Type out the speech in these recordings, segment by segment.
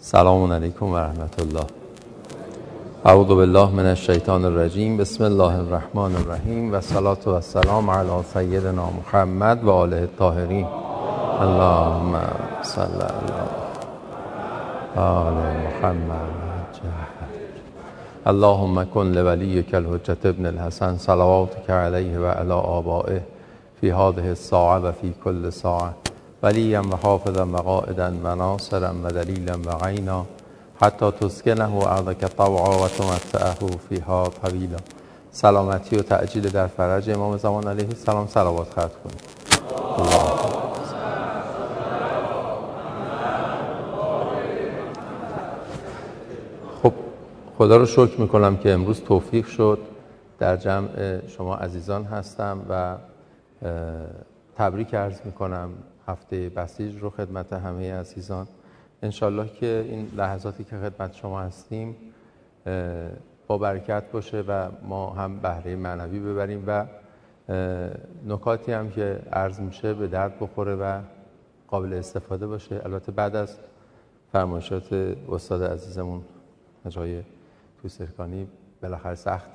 سلام علیکم و رحمت الله. اعوذ بالله من الشیطان الرجیم. بسم الله الرحمن الرحیم و الصلاة و السلام علی سیدنا محمد و آله الطاهرین. اللهم صل علی آل محمد. اللهم کن لولیک الحجة ابن الحسن صلواتک علیه و علی آبائه فی هذه الساعة و فی کل ساعة ولیا و حافظا و قائدا و ناصرا و دلیلا و عینا حتی تسکنه ارضک طوعا و تمتعه فیها طویلا. سلامتی و تعجیل در فرج امام زمان علیه السلام صلوات خرج کنید. خب خدا رو شکر میکنم که امروز توفیق شد در جمع شما عزیزان هستم و تبریک عرض میکنم هفته بسیج رو خدمت همه عزیزان. انشالله که این لحظاتی که خدمت شما هستیم با برکت باشه و ما هم بهره معنوی ببریم و نکاتی هم که عرض میشه به درد بخوره و قابل استفاده باشه. البته بعد از فرمایشات استاد عزیزمون آقای توسرکانی بالاخره سخت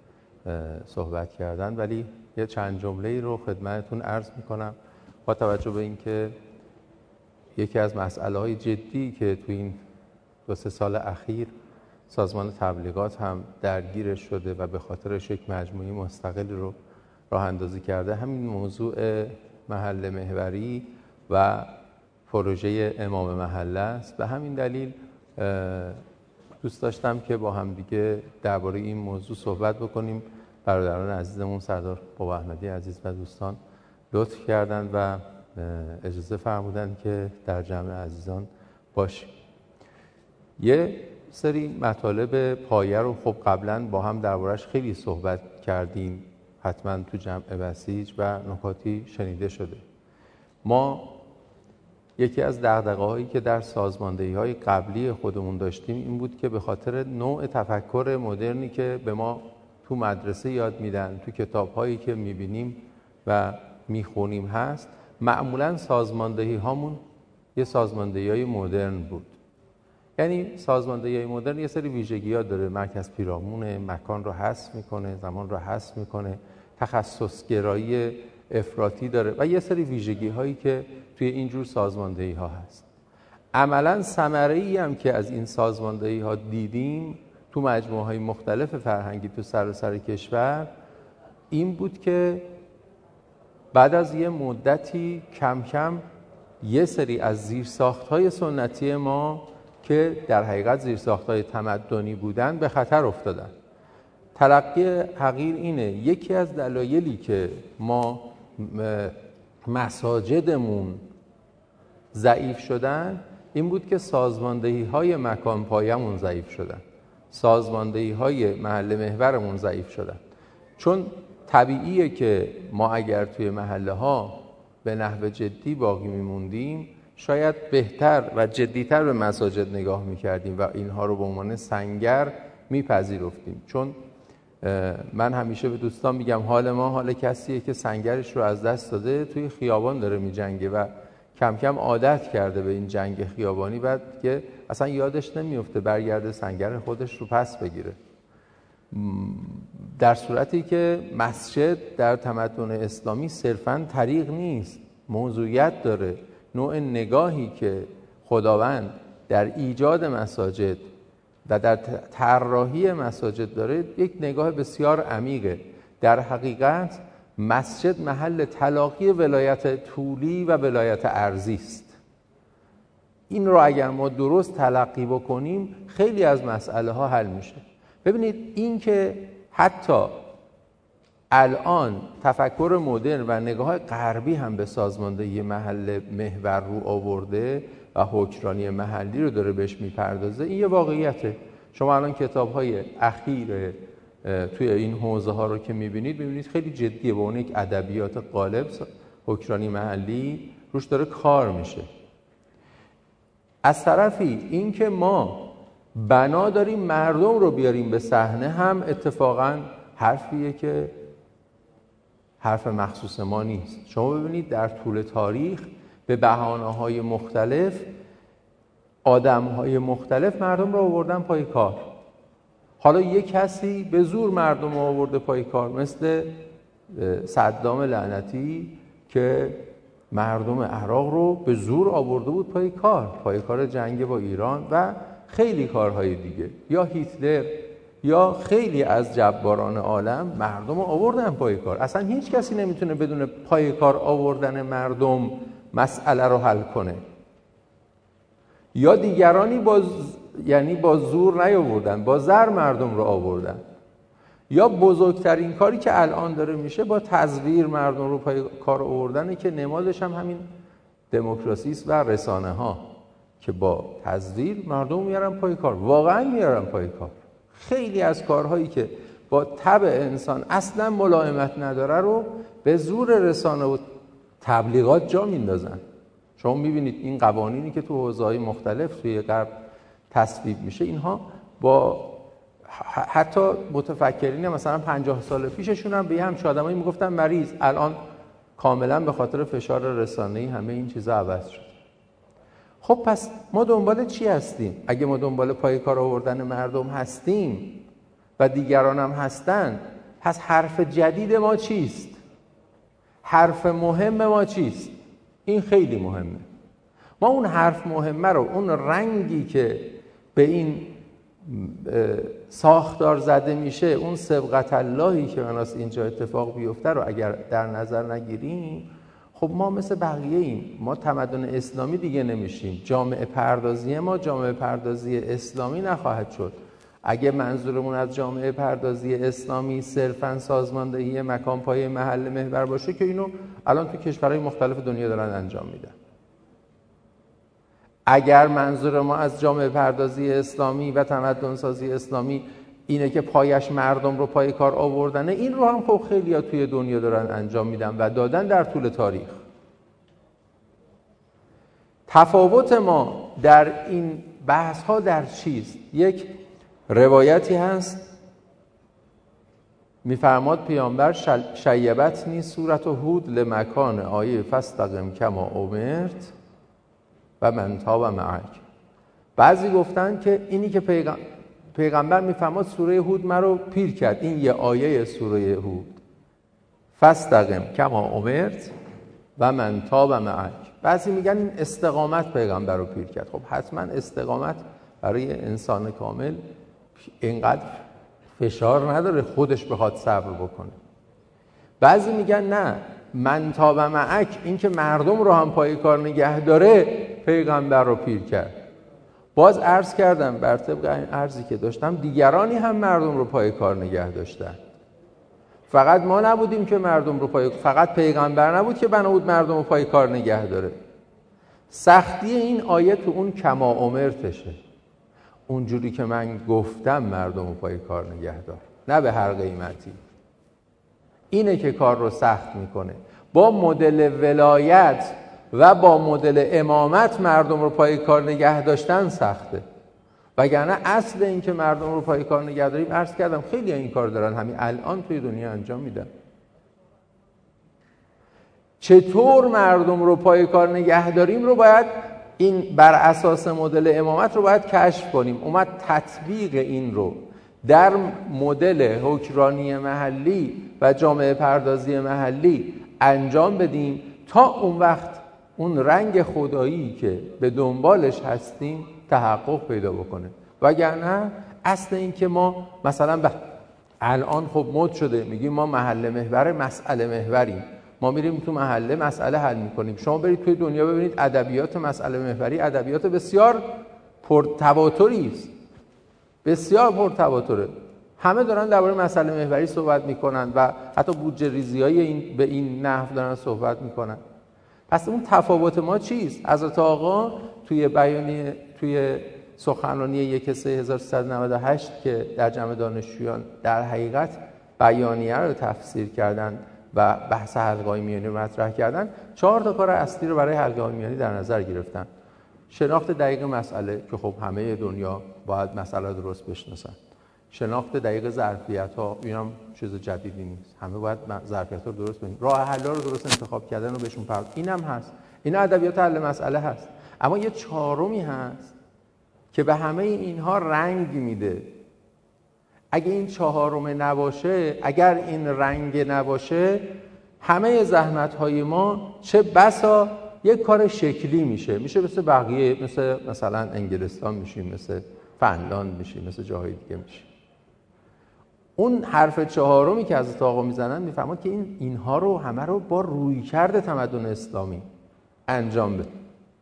صحبت کردن، ولی یه چند جمله‌ای رو خدمتتون عرض میکنم با توجه به اینکه یکی از مسئله‌های جدی که تو این 2-3 سال اخیر سازمان تبلیغات هم درگیرش شده و به خاطرش یک مجموعه مستقل رو راه اندازی کرده، همین موضوع محل محوری و پروژه امام محله است. به همین دلیل دوست داشتم که با هم دیگه درباره این موضوع صحبت بکنیم. برادران عزیزمون سردار بابا احمدی عزیز و دوستان لطف کردند و اجازه فرمودند که در جمع عزیزان باشیم. یه سری مطالب پایه رو خب قبلا با هم دربارش خیلی صحبت کردیم، حتما تو جمع بسیج و نکاتی شنیده شده. ما یکی از دغدغه‌هایی که در سازماندهی‌های قبلی خودمون داشتیم این بود که به خاطر نوع تفکر مدرنی که به ما تو مدرسه یاد میدن، تو کتاب‌هایی که می‌بینیم و میخونیم هست، معمولاً سازماندهی هامون یه سازماندهی‌های مدرن بود. یعنی سازماندهی‌های مدرن یه سری ویژگی‌ها داره، مرکز پیرامونه، مکان رو حذف میکنه، زمان رو حذف میکنه، تخصص گرایی افراطی داره و یه سری ویژگی‌هایی که توی اینجور سازماندهی‌ها هست. عملاً ثمره‌ای هم که از این سازماندهی‌ها دیدیم تو مجموعه‌های مختلف فرهنگی تو سراسر کشور این بود که بعد از یه مدتی کم کم یه سری از زیرساخت‌های سنتی ما که در حقیقت زیرساخت‌های تمدنی بودن به خطر افتادن. تلقی حقیر اینه یکی از دلایلی که ما مساجدمون ضعیف شدن این بود که سازماندهی‌های مکان پایمون ضعیف شدن، سازماندهی‌های محل محورمون ضعیف شدن. چون طبیعیه که ما اگر توی محله ها به نحو جدی باقی میموندیم شاید بهتر و جدیتر به مساجد نگاه میکردیم و اینها رو به عنوان سنگر میپذیرفتیم. چون من همیشه به دوستان میگم حال ما حال کسیه که سنگرش رو از دست داده توی خیابان داره میجنگه و کم کم عادت کرده به این جنگ خیابانی، بعد که اصلا یادش نمیفته برگرده سنگر خودش رو پس بگیره. در صورتی که مسجد در تمدن اسلامی صرفاً طریق نیست، موضوعیت داره. نوع نگاهی که خداوند در ایجاد مساجد و در طراحی مساجد داره یک نگاه بسیار عمیقه. در حقیقت مسجد محل تلاقی ولایت طولی و ولایت ارضی است. این رو اگر ما درست تلقی بکنیم خیلی از مسئله ها حل میشه. ببینید این که حتی الان تفکر مدرن و نگاه غربی هم به سازماندهی محل محور رو آورده و حکمرانی محلی رو داره بهش میپردازه، این یه واقعیته. شما الان کتاب‌های اخیر توی این حوزه ها رو که میبینید خیلی جدیه، به اون یک ادبیات غالب حکمرانی محلی روش داره کار میشه. از طرفی این که ما بنا داریم مردم رو بیاریم به صحنه هم اتفاقاً حرفیه که حرف مخصوص ما نیست. شما ببینید در طول تاریخ به بهانه‌های مختلف آدم‌های مختلف مردم رو آوردن پای کار. حالا یک کسی به زور مردم رو آورده پای کار، مثل صدام لعنتی که مردم عراق رو به زور آورده بود پای کار جنگ با ایران و خیلی کارهای دیگه، یا هیتلر یا خیلی از جباران عالم مردم رو آوردن پای کار. اصلا هیچ کسی نمیتونه بدون پای کار آوردن مردم مسئله رو حل کنه. یا دیگرانی با زور نیاوردن، با زر مردم رو آوردن. یا بزرگترین کاری که الان داره میشه با تزویر مردم رو پای کار آوردنه که نمادش هم همین دموکراسی است و رسانه ها که با تزویر مردم میارن پای کار، واقعا میارن پای کار. خیلی از کارهایی که با طبع انسان اصلا ملائمت نداره رو به زور رسانه و تبلیغات جا میندازن. شما میبینید این قوانینی که تو حوزه‌های مختلف توی غرب تصویب میشه، اینها با حتی متفکرین مثلا 50 سال پیششون هم به همچین آدمایی میگفتن مریض، الان کاملا به خاطر فشار رسانه‌ای همه این چیزا عوض شد. خب پس ما دنبال چی هستیم؟ اگه ما دنبال پای کار آوردن مردم هستیم و دیگران هم هستن، پس حرف جدید ما چیست؟ حرف مهم ما چیست؟ این خیلی مهمه. ما اون حرف مهمه رو، اون رنگی که به این ساختار زده میشه، اون سبقت اللهی که مناس اینجا اتفاق بیفته رو اگر در نظر نگیریم، خب ما مثل بقیه ایم. ما تمدن اسلامی دیگه نمیشیم. جامعه پردازی ما جامعه پردازی اسلامی نخواهد شد. اگه منظورمون از جامعه پردازی اسلامی صرفاً سازماندهی مکان پای محل محور باشه که اینو الان تو کشورهای مختلف دنیا دارن انجام میدن. اگر منظور ما از جامعه پردازی اسلامی و تمدن سازی اسلامی اینه که پایش مردم رو پای کار آوردنه، این رو هم خب خیلی‌ها توی دنیا دارن انجام میدن و دادن در طول تاریخ. تفاوت ما در این بحث ها در چیست؟ یک روایتی هست میفرماد پیامبر شیبتنی صورت هود لمکان آیه فاستقم کما امرت و من تاب معک. بعضی گفتن که اینی که پیغمبر میفرماد سوره هود مرا پیر کرد، این یه آیه سوره هود، فاستقم کما امرت و من تاب معک. بعضی میگن این استقامت پیغمبر رو پیر کرد. خب حتما استقامت برای انسان کامل اینقدر فشار نداره خودش بخواد صبر بکنه. بعضی میگن نه، من تاب معک، این که مردم رو هم پای کار نگه داره پیغمبر رو پیر کرد. باز عرض کردم بر طبق این عرضی که داشتم، دیگرانی هم مردم رو پای کار نگه داشتن. فقط ما نبودیم که مردم رو فقط پیغمبر نبود که بنا بود مردم رو پای کار نگه داره. سختی این آیه تو اون کما امرتشه، اونجوری که من گفتم مردم رو پای کار نگه دار، نه به هر قیمتی. اینه که کار رو سخت میکنه. با مدل ولایت و با مدل امامت مردم رو پای کار نگه داشتن سخته، وگرنه اصل این که مردم رو پای کار نگه داریم، عرض کردم خیلی این کار دارن همین الان توی دنیا انجام میدن. چطور مردم رو پای کار نگه داریم رو باید این بر اساس مدل امامت رو باید کشف کنیم. اومد تطبیق این رو در مدل حکمرانی محلی و جامعه پردازی محلی انجام بدیم تا اون وقت اون رنگ خدایی که به دنبالش هستیم تحقق پیدا بکنه. وگرنه اصل این که ما مثلا الان خب مد شده میگیم ما محل محور مسئله محوریم، ما میریم تو محله مسئله حل میکنیم. شما برید توی دنیا ببینید ادبیات مسئله محوری ادبیات بسیار پرتواتری است، بسیار پرتواتره. همه دارن درباره مسئله محوری صحبت میکنن و حتی بودجه ریزی‌های این به این نحو دارن صحبت میکنن. پس اون تفاوت ما چیست؟ حضرت آقا توی سخنرانی 1/1398 که در جمع دانشجویان در حقیقت بیانیه رو تفسیر کردن و بحث حلقه‌های میانی رو مطرح کردن، 4 تا کار اصلی رو برای حلقه‌های میانی در نظر گرفتن. شناخت دقیق مسئله که خب همه دنیا باید مسئله درست بشناسن. شناخت دقیق ظرفیت‌ها، اینم چیز جدیدی نیست، همه باید ظرفیت‌ها رو درست ببینن. راه حل‌ها رو درست انتخاب کردن و بهشون اینم هست. این ادبیات حل مسئله هست. اما یه چهارمی هست که به همه اینها رنگ میده. اگه این چهارم نباشه، اگر این رنگ نباشه، همه زحمت‌های ما چه بسا یک کار شکلی میشه مثل بقیه، مثلا انگلستان میشیم، مثل فنلاند میشیم، مثل جاهای دیگه میشیم. اون حرف چهارمی که حضرت آقا میزنن میفهمن که اینها رو همه رو با رویکرد تمدن اسلامی انجام بده.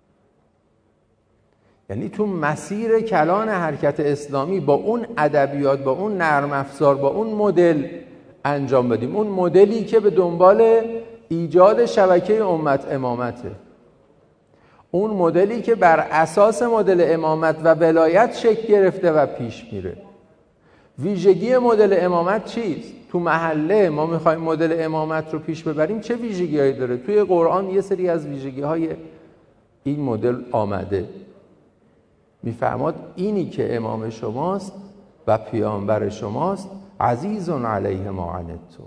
یعنی تو مسیر کلان حرکت اسلامی با اون ادبیات، با اون نرم افزار، با اون مدل انجام بدیم. اون مدلی که به دنبال ایجاد شبکه امامته، اون مدلی که بر اساس مدل امامت و ولایت شکل گرفته و پیش میره. ویژگی مدل امامت چیست؟ تو محله ما میخوایم مدل امامت رو پیش ببریم، چه ویژگی‌هایی داره؟ توی قرآن یه سری از ویژگی‌های این مدل آمده. میفرماد اینی که امام شماست و پیامبر شماست، عزیز علیه ما عنتم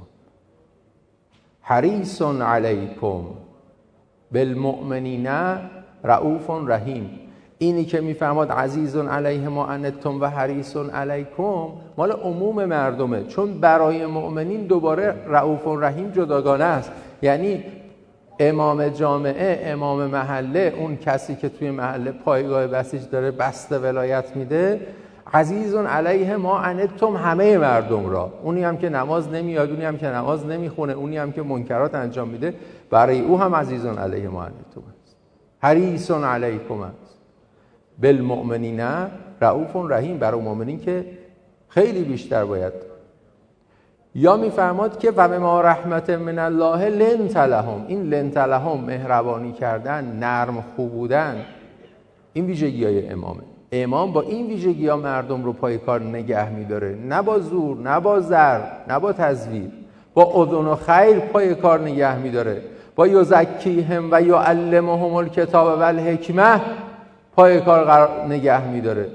حریص علیکم بالمؤمنین رؤوف رحیم. اینی که میفرماد عزیز علیه ما عنتم و حریص علیکم مال عموم مردمه، چون برای مؤمنین دوباره رؤوف رحیم جداگانه است. یعنی امام جامعه، امام محله، اون کسی که توی محله پایگاه بسیج داره، بسته ولایت میده، عزیز علیه ما عنتم همه مردم را، اونی هم که نماز نمیاد، اونی هم که نماز نمیخونه، اونی هم که منکرات انجام میده، برای او هم عزیز علیه ما عنتم است، حریص علیکم است، بالمؤمنین رؤوف رحیم، برای مؤمنین که خیلی بیشتر باید. یا میفرماد که و بما رحمت من الله لنت لهم، این لنت لهم مهربانی کردن، نرم خو بودن، این ویژگی‌های امامه. امام با این ویژگی‌ها مردم رو پای کار نگه می‌داره، نه با زور، نه با زر، نه با تزویر، با اذن و خیر پای کار نگه می‌داره، با یزکیهم و یعلمهم الکتاب و الحکمه پای کار نگه می‌داره.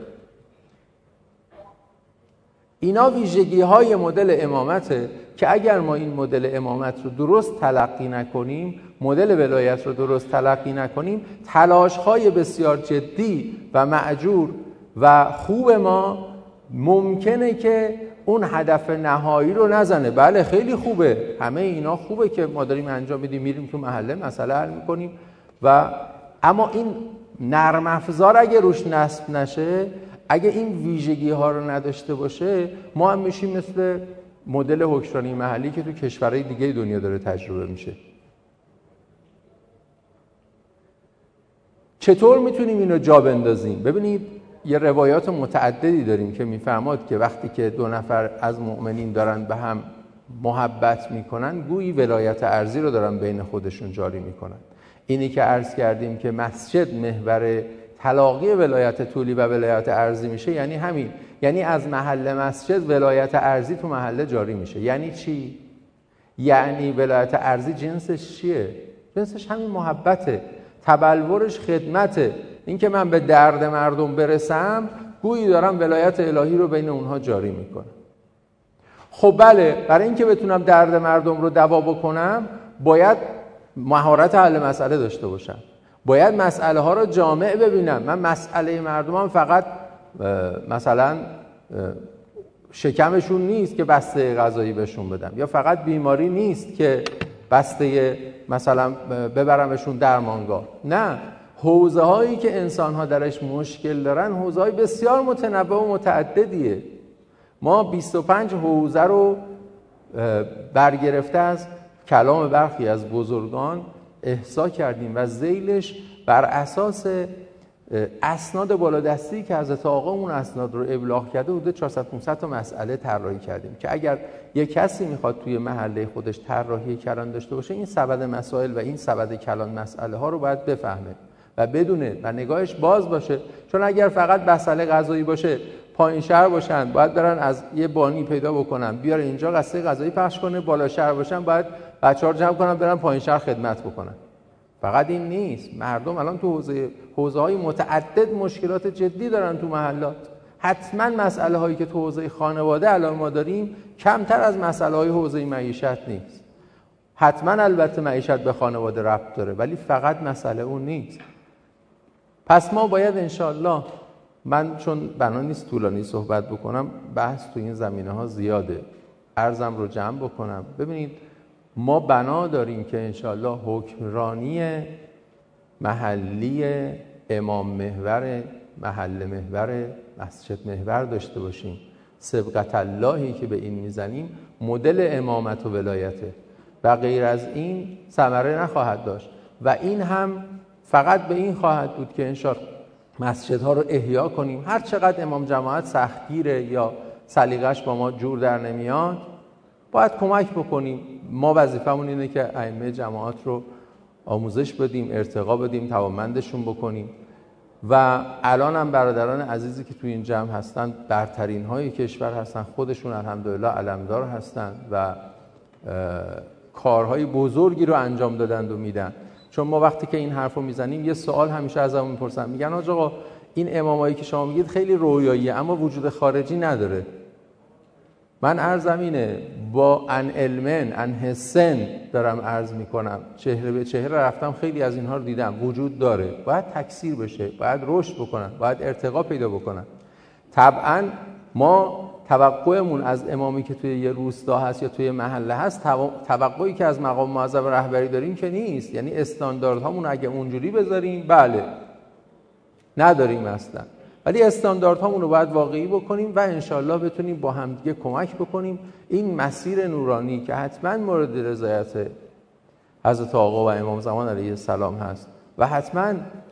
اینا ویژگی‌های مدل امامته که اگر ما این مدل امامت رو درست تلقی نکنیم، مدل ولایت رو درست تلقی نکنیم، تلاش‌های بسیار جدی و مأجور و خوب ما ممکنه که اون هدف نهایی رو نزنه. بله خیلی خوبه، همه اینا خوبه که ما داریم انجام میدیم، میریم تو محله مسئله حل می‌کنیم، و اما این نرم افزار اگه روش نصب نشه، اگه این ویژگی ها رو نداشته باشه، ما هم میشیم مثل مدل حکمرانی محلی که تو کشورهای دیگه دنیا داره تجربه میشه. چطور میتونیم اینو جا بندازیم؟ ببینید یه روایات متعددی داریم که میفرماد که وقتی که دو نفر از مؤمنین دارن به هم محبت میکنن، گویی ولایت ارضی رو دارن بین خودشون جاری میکنن. اینی که عرض کردیم که مسجد محور تلاقی ولایت طولی و ولایت ارضی میشه، یعنی همین، یعنی از محل مسجد ولایت ارضی تو محله جاری میشه. یعنی چی؟ یعنی ولایت ارضی جنسش چیه؟ جنسش همین محبته، تبلورش خدمته، این که من به درد مردم برسم، گویی دارم ولایت الهی رو بین اونها جاری میکنم. خب بله، برای اینکه بتونم درد مردم رو دوا بکنم باید مهارت حل مسئله داشته باشم، باید مسئله ها رو جامع ببینم. من مسئله مردمم فقط مثلا شکمشون نیست که بسته غذایی بهشون بدم، یا فقط بیماری نیست که بسته مثلا ببرمشون درمانگاه. نه، حوزه هایی که انسان ها درش مشکل دارن حوزه های بسیار متنوع و متعددیه. ما 25 حوزه رو برگرفته از کلام برخی از بزرگان احصا کردیم و ذیلش بر اساس اسناد بالادستی که حضرت آقا اون اسناد رو ابلاغ کرده حدود 400-500 تا مسئله طراحی کردیم که اگر یک کسی میخواد توی محله خودش طراحی کلان داشته باشه، این سبد مسائل و این سبد کلان مسئله ها رو باید بفهمه و بدونه و نگاهش باز باشه. چون اگر فقط مسئله غذایی باشه، پایین شهر باشن باید برن از یه بانی پیدا بکنن بیاره اینجا قصه غذایی پخش کنه، بالا شهر باشن باید بچه‌ها رو جمع کنن برن پایین شهر خدمت بکنن. فقط این نیست، مردم الان تو حوزه‌های متعدد مشکلات جدی دارن تو محلات. حتما مسئله هایی که تو حوزه خانواده الان ما داریم کمتر از مسئله های حوزه معیشت نیست. حتما البته معیشت به خانواده ربط داره، ولی فقط مسئله اون نیست. پس ما باید انشالله من چون بنا نیست طولانی صحبت بکنم، بحث تو این زمینه ها زیاده، عرضم رو جمع بکنم. ببینید ما بنا داریم که انشاءالله حکمرانی محلی امام محور، محل محور، مسجد محور داشته باشیم. سبقت اللهی که به این میزنیم مدل امامت و ولایته و غیر از این ثمره نخواهد داشت و این هم فقط به این خواهد بود که انشاءالله مسجدها رو احیا کنیم. هر چقدر امام جماعت سختگیره یا سلیقش با ما جور در نمیاد باید کمک بکنیم. ما وظیفمون اینه که ائمه جماعت رو آموزش بدیم، ارتقا بدیم، توانمندشون بکنیم و الان هم برادران عزیزی که توی این جمع هستن برترین های کشور هستن، خودشون الحمدلله علمدار هستن و کارهای بزرگی رو انجام دادند و میدن. چون ما وقتی که این حرف رو میزنیم یه سوال همیشه ازمون میپرسن، میگن آقا این امامایی که شما میگید خیلی رویاییه اما وجود خارجی نداره. من عرضم اینه، با ان علمن ان حسن دارم عرض میکنم، چهره به چهره رفتم خیلی از اینها رو دیدم، وجود داره، باید تکثیر بشه، باید رشد بکنن، باید ارتقا پیدا بکنن. طبعا ما توقعمون از امامی که توی یه روستا هست یا توی محله هست توقعی که از مقام معظم رهبری داریم که نیست. یعنی استانداردهامون اگه اونجوری بذاریم بله، نداریم اصلا، ولی استانداردهامون رو باید واقعی بکنیم و انشالله بتونیم با همدیگه کمک بکنیم این مسیر نورانی که حتما مورد رضایت حضرت آقا و امام زمان علیه السلام هست و حتما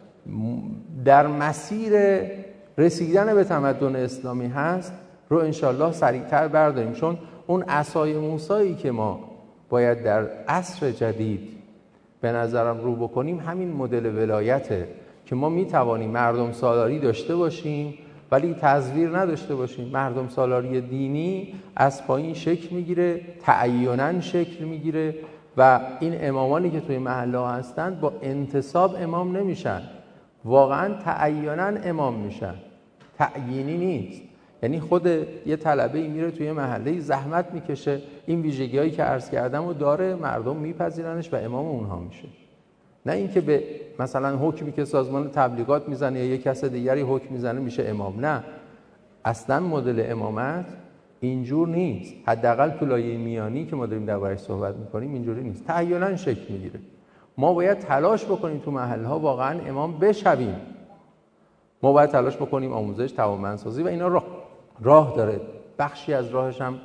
در مسیر رسیدن به تمدن اسلامی هست رو انشالله سریعتر برداریم. چون اون عصای موسیی که ما باید در عصر جدید به نظرم رو بکنیم همین مدل ولایته که ما میتوانیم مردم سالاری داشته باشیم ولی تزویر نداشته باشیم. مردم سالاری دینی از پایین شکل میگیره، تعییناً شکل میگیره و این امامانی که توی محله ها هستند با انتصاب امام نمیشن، واقعاً تعییناً امام میشن، تعیینی نیست. یعنی خود یه طلبه‌ای میره توی محله زحمت میکشه، این ویژگی‌هایی که عرض کردم رو داره، مردم میپذیرنش و امام اونها میشه. نه اینکه به مثلا حکمی که سازمان تبلیغات میزنه یا یک کس دیگری حکم میزنه میشه امام. نه، اصلا مدل امامت اینجور نیست. حداقل تو لایه میانی که ما داریم دربارش صحبت میکنیم اینجوری نیست، تعییناً شکل میگیره. ما باید تلاش بکنیم تو محله ها واقعا امام بشویم. ما باید تلاش بکنیم آموزش، توانمندسازی و اینا راه داره. بخشی از راهش هم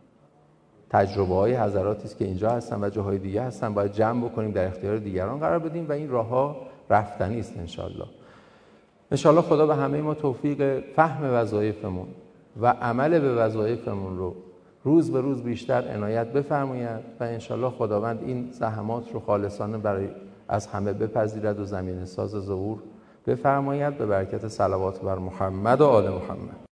تجربه های حضراتی است که اینجا هستن و جاهای دیگه هستن، باید جمع بکنیم، در اختیار دیگران قرار بدیم و این راه ها رفتنی است. انشالله خدا به همه ما توفیق فهم وظایفمون و عمل به وظایفمون رو روز به روز بیشتر عنایت بفرماید و انشالله خداوند این زحمات رو خالصانه برای از همه بپذیرد و زمینه ساز ظهور بفرماید به برکت صلوات بر محمد و آل محمد.